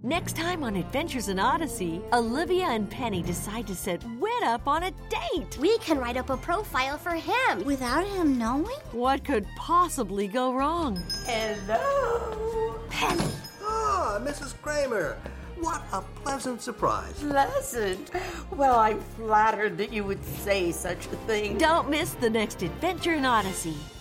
Next time on Adventures in Odyssey, Olivia and Penny decide to set Whit up on a date. We can write up a profile for him. Without him knowing? What could possibly go wrong? Hello, Penny. Ah, Mrs. Kramer. What a pleasant surprise. Pleasant. Well, I'm flattered that you would say such a thing. Don't miss the next Adventure in Odyssey.